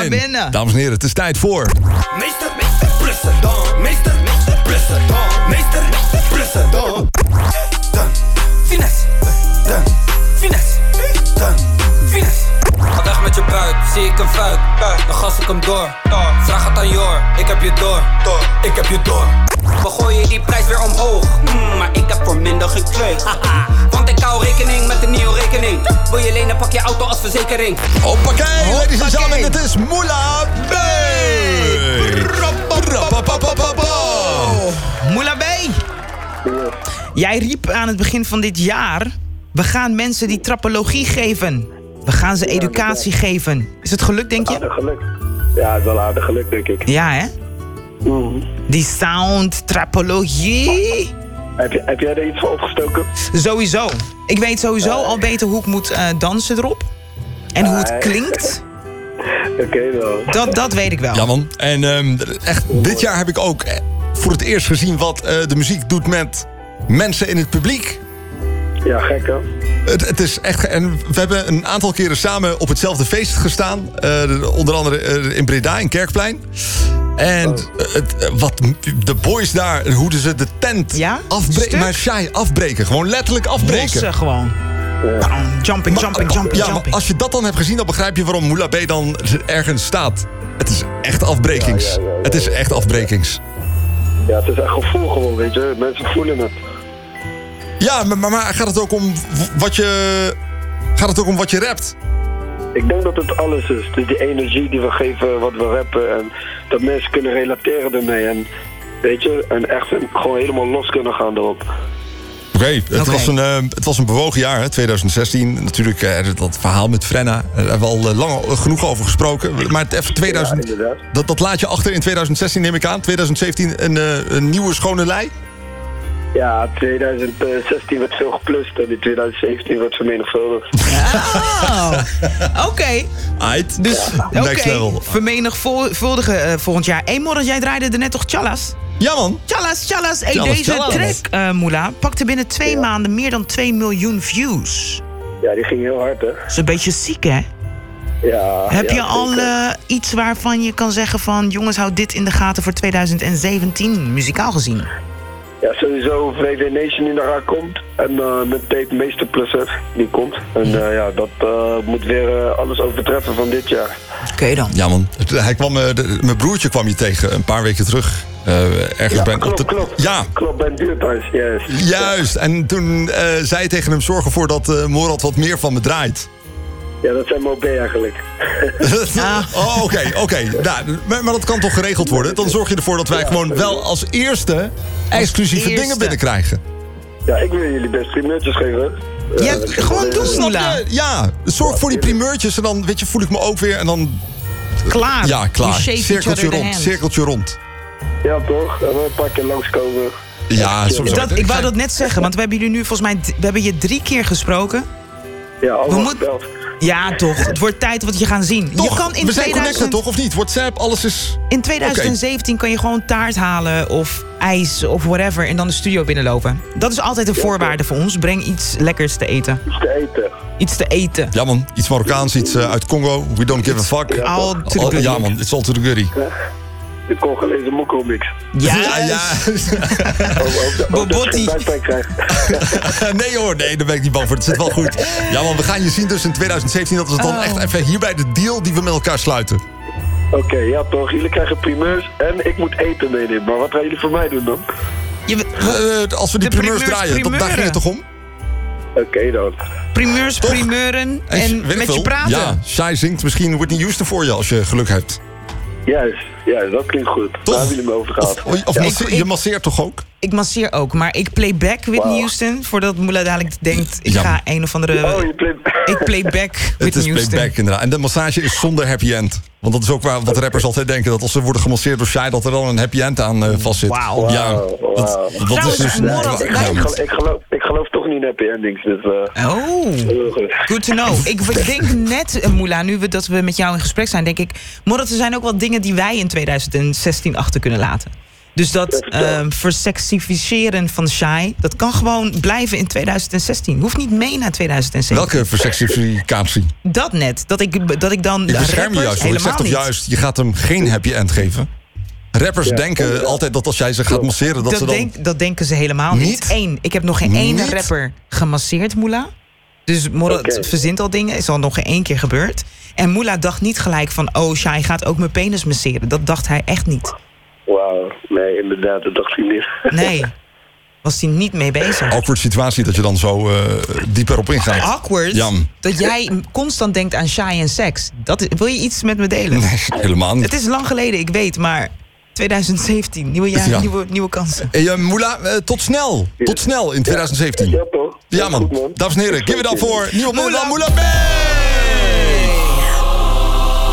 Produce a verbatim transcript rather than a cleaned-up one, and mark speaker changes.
Speaker 1: binnen.
Speaker 2: binnen.
Speaker 1: Dames en heren, het is tijd voor...
Speaker 3: Meester, meester, plussen dan. Meester, meester, plussen dan. Meester, meester, plussen dan. Dan, finesse. Dan, finesse. Dan, finesse.
Speaker 4: Ga weg met je buik, zie ik een fuik. Dan gas ik hem door. Vraag het aan Jor, ik heb je door. Ik heb je door. We gooien die prijs weer omhoog. Mm, maar ik heb voor minder gekleurd. Want ik hou rekening met de nieuwe rekening. Wil je lenen, pak je auto als verzekering.
Speaker 1: Hoppakee, ladies and gentlemen, het is Moula B.
Speaker 2: Moula B. Jij riep aan het begin van dit jaar... we gaan mensen die trappologie geven. We gaan ze educatie geven. Is het gelukt, denk je?
Speaker 5: Aardig geluk. Ja, het is wel aardig geluk, denk ik.
Speaker 2: Ja, hè?
Speaker 5: Mm.
Speaker 2: Die sound, trappologie.
Speaker 5: Heb, je, heb jij er iets voor opgestoken?
Speaker 2: Sowieso. Ik weet sowieso al beter hoe ik moet uh, dansen erop. En hoe het klinkt.
Speaker 5: Oké, okay, wel.
Speaker 2: Dat, dat weet ik wel.
Speaker 1: Ja, man. En um, echt, dit jaar heb ik ook voor het eerst gezien... wat uh, de muziek doet met mensen in het publiek.
Speaker 5: Ja, gek, hè?
Speaker 1: Het, het is echt... En we hebben een aantal keren samen op hetzelfde feest gestaan. Uh, onder andere uh, in Breda, in Kerkplein. En oh. het, wat de boys daar, hoe ze de tent
Speaker 2: ja?
Speaker 1: afbreken. Maar shy, afbreken. Gewoon letterlijk afbreken.
Speaker 2: Lossen gewoon. Ja. Jumping, jumping,
Speaker 1: maar,
Speaker 2: jumping,
Speaker 1: ja,
Speaker 2: jumping.
Speaker 1: Maar als je dat dan hebt gezien, dan begrijp je waarom Moula B dan ergens staat. Het is echt afbrekings. Ja, ja, ja, ja, het is echt afbrekings.
Speaker 5: Ja, het is echt gevoel gewoon, weet je. Mensen voelen het.
Speaker 1: Ja, maar, maar gaat het ook om wat je... Gaat het ook om wat je rapt?
Speaker 5: Ik denk dat het alles is. Dus die energie die we geven, wat we rappen. En dat mensen kunnen relateren ermee. En weet je, en echt gewoon helemaal los kunnen gaan erop.
Speaker 1: Oké, okay, het, okay. uh, het was een bewogen jaar, hè, twintig zestien. Natuurlijk, uh, dat verhaal met Frenna. Daar hebben we al uh, lang uh, genoeg over gesproken. Maar het even tweeduizend, ja, dat, dat laat je achter in twintig zestien, neem ik aan. twintig zeventien een, uh, een nieuwe schone lei.
Speaker 5: Ja, twintig zestien werd veel geplust en in twintig zeventien werd vermenigvuldigd.
Speaker 2: Oh, oké. Okay.
Speaker 1: Aight.
Speaker 2: Dus,
Speaker 1: ja,
Speaker 2: oké, okay. vermenigvuldigen uh, volgend jaar. Hé, Morris, jij draaide er net toch Tjallas?
Speaker 1: Ja, man.
Speaker 2: Tjallas, Tjallas. Hey,
Speaker 1: Tjallas,
Speaker 2: deze
Speaker 1: Tjallas.
Speaker 2: track, uh, Moula, pakte binnen twee ja. maanden meer dan twee miljoen views.
Speaker 5: Ja, die ging heel hard, hè.
Speaker 2: Dat is een beetje ziek, hè?
Speaker 5: Ja.
Speaker 2: Heb
Speaker 5: ja,
Speaker 2: je al uh, iets waarvan je kan zeggen van... jongens, houd dit in de gaten voor twintig zeventien, muzikaal gezien?
Speaker 5: Ja, sowieso V V Nation die eraan komt. En uh, met tape Meester Plusser die komt. En uh, ja, dat uh, moet weer uh, alles overtreffen van dit jaar.
Speaker 2: Oké okay, dan.
Speaker 1: Ja, man. Hij kwam, uh, de, mijn broertje kwam je tegen een paar weken terug. Uh, ergens
Speaker 5: ja,
Speaker 1: bij
Speaker 5: klopt,
Speaker 1: de,
Speaker 5: klopt.
Speaker 1: Ja.
Speaker 5: Klopt, bij een buurthuis, yes.
Speaker 1: Juist. En toen uh, zei je tegen hem, zorg ervoor dat uh, Morad wat meer van me draait.
Speaker 5: Ja, dat zijn Mobé eigenlijk.
Speaker 1: ah. Oh, oké, okay, oké. Okay. Nou, maar, maar dat kan toch geregeld worden? Dan zorg je ervoor dat wij ja, gewoon wel als eerste exclusieve eerste. dingen binnenkrijgen.
Speaker 5: Ja, ik wil jullie best primeurtjes geven.
Speaker 2: Ja, ja gewoon doen, Moula.
Speaker 1: Ja, zorg voor die primeurtjes en dan weet je, voel ik me ook weer en dan...
Speaker 2: Klaar.
Speaker 1: Ja, klaar. Cirkeltje rond, cirkeltje rond.
Speaker 5: Ja, toch? En we een paar keer langskomen.
Speaker 1: Ja, sowieso.
Speaker 2: Dat, ik wou dat net zeggen, want we hebben jullie nu volgens mij... we hebben je drie keer gesproken.
Speaker 5: Ja, al moet...
Speaker 2: Ja, toch. Het wordt tijd wat je gaan zien.
Speaker 1: Toch,
Speaker 2: je kan in
Speaker 1: we zijn
Speaker 2: tweeduizend...
Speaker 1: connected, toch? Of niet? WhatsApp, alles is...
Speaker 2: In twintig zeventien okay. kan je gewoon taart halen of ijs of whatever... en dan de studio binnenlopen. Dat is altijd een ja, voorwaarde voor ons. Breng iets lekkers te eten.
Speaker 5: Iets te eten.
Speaker 2: Iets te eten.
Speaker 1: Ja, man. Iets Marokkaans, iets uh, uit Congo. We don't give a fuck.
Speaker 2: Ja, all to the goodie.
Speaker 1: Ja, man. It's all to the goodie.
Speaker 5: Ja. De Congolese mokko-mix.
Speaker 2: Ja,
Speaker 1: ja, ja.
Speaker 2: Bobotti.
Speaker 1: Nee hoor, nee, daar ben ik niet bang voor. Het zit wel goed. Ja, man, we gaan je zien dus in twintig zeventien. Dat is dan oh. echt even hierbij de deal die we met elkaar sluiten.
Speaker 5: Oké, okay, ja toch. Jullie krijgen primeurs en ik moet eten meenemen. Maar wat gaan jullie voor mij doen dan?
Speaker 2: Je,
Speaker 1: uh, als we die primeurs, primeurs draaien, dat, daar ging het toch om?
Speaker 5: Oké okay, dan.
Speaker 2: Primeurs, toch? primeuren en, en met veel. je praten.
Speaker 1: Ja, Shai zingt misschien Whitney Houston voor je als je geluk hebt.
Speaker 5: Juist, ja, dat klinkt goed.
Speaker 1: Toch?
Speaker 5: Daar hebben jullie me over gehad.
Speaker 1: Of, of
Speaker 5: ja.
Speaker 1: masseer, je masseert toch ook?
Speaker 2: Ik masseer ook, maar ik play back Whitney wow. Houston... voordat Moula dadelijk denkt, ik ja. ga een of andere...
Speaker 5: Oh, je play...
Speaker 2: ik play back Whitney Houston.
Speaker 1: Het is playback inderdaad. En de massage is zonder happy end. Want dat is ook waar wat rappers altijd denken... dat als ze worden gemasseerd door Shai... dat er dan een happy end aan uh, vastzit.
Speaker 2: Wauw. Wow.
Speaker 1: Ja,
Speaker 5: wow.
Speaker 1: Dat, dat Trouwens, is dus...
Speaker 5: Nee, ik, ik, geloof, ik, geloof, ik geloof toch niet in happy endings. Dus, uh,
Speaker 2: oh, good to know. Ik, ik denk net, uh, Moula, nu we, dat we met jou in gesprek zijn... denk ik, Morad, er zijn ook wel dingen die wij in twintig zestien achter kunnen laten. Dus dat um, versexificeren van Shai, dat kan gewoon blijven in tweeduizend zestien. Hoeft niet mee naar tweeduizend zeventien.
Speaker 1: Welke versexificatie?
Speaker 2: Dat net. Dat ik, dat ik dan
Speaker 1: Ik bescherm je juist. Ik zeg toch juist, je gaat hem geen happy end geven? Rappers ja, denken ja. altijd dat als jij ze gaat masseren... Dat,
Speaker 2: dat,
Speaker 1: ze dan...
Speaker 2: denk, dat denken ze helemaal niet. niet. Eén, ik heb nog geen ene rapper gemasseerd, Moula. Dus Morad okay. verzint al dingen. Is al nog geen één keer gebeurd. En Moula dacht niet gelijk van... oh, Shai gaat ook mijn penis masseren. Dat dacht hij echt niet.
Speaker 5: Wauw, nee, inderdaad, dat dacht hij niet.
Speaker 2: Nee, was hij niet mee bezig.
Speaker 1: Awkward situatie dat je dan zo uh, dieper op ingaat.
Speaker 2: Awkward?
Speaker 1: Jam.
Speaker 2: Dat jij constant denkt aan Shai en seks. Dat, wil je iets met me delen?
Speaker 1: Nee, helemaal niet.
Speaker 2: Het is lang geleden, ik weet, maar... tweeduizend zeventien, nieuwe jaar, ja. nieuwe, nieuwe kansen.
Speaker 1: Hey, uh, Moula, uh, tot snel. Tot snel in tweeduizend zeventien.
Speaker 5: Ja, toch?
Speaker 1: Ja, man.
Speaker 5: Goed, man.
Speaker 1: Dames en heren, give it up voor nieuwe Moula Moula Band!